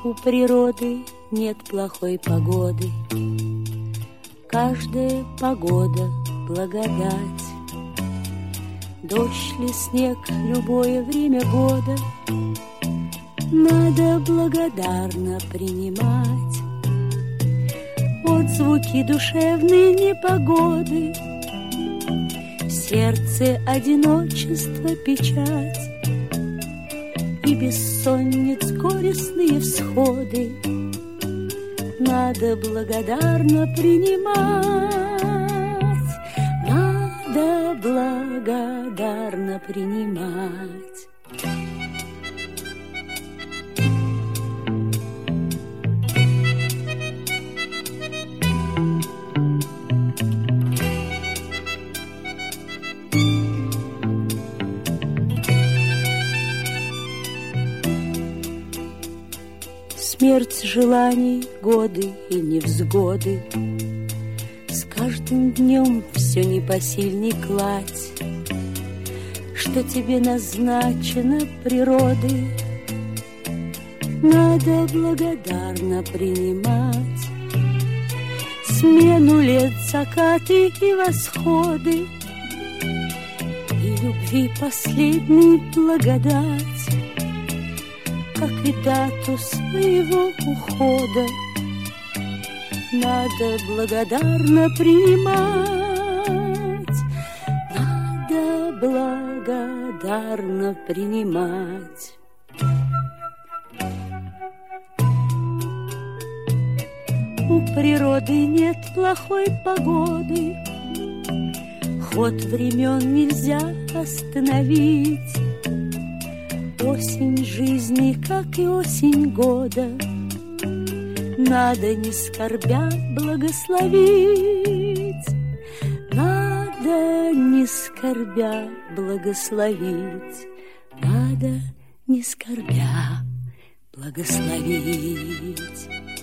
У природы нет плохой погоды, каждая погода — благодать. Дождь ли, снег, любое время года надо благодарно принимать. Отзвуки душевной непогоды, в сердце одиночество, печать и бессонниц горестные всходы надо благодарно принимать. Надо благодарно принимать. Смерть желаний, годы и невзгоды, с каждым днем все непосильней кладь, что тебе назначено природой, надо благодарно принимать. Смену лет, закаты и восходы, и любви последней благодать, как и дату своего ухода, надо благодарно принимать. Надо благодарно принимать. У природы нет плохой погоды, ход времен нельзя остановить. Осень жизни, как и осень года, надо не скорбя благословить. Надо не скорбя благословить. Надо не скорбя благословить.